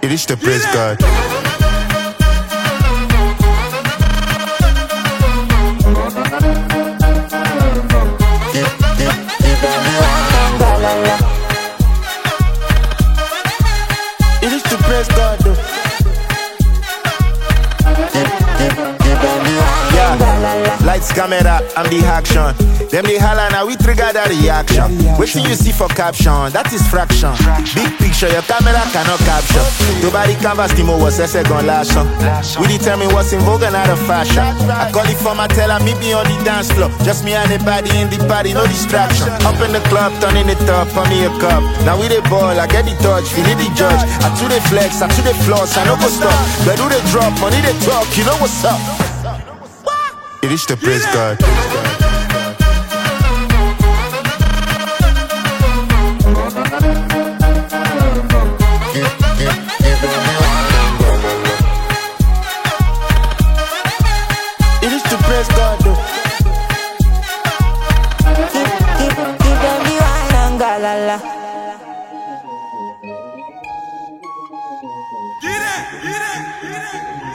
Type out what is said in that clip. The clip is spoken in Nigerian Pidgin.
It is to praise God. It is to praise God. Yeah. Lights, camera, I'm the action. Them they holla now, we trigger that reaction. Wait till you see for caption, that is fraction. Big picture, your camera cannot capture. Nobody canvas the more was essay gon' last on. We determine what's in vogue and out of fashion. I call it for my teller, meet me on the dance floor. Just me and the body in the party, no distraction. Up in the club, turning it up, pour me a cup. Now we the ball, I get the touch, feel it the judge. I do the flex, I do the floss, I no go stop. But do the drop, money the talk, you know what's up. It is to praise God. It is to praise God. Give them the wine and galala. Get it.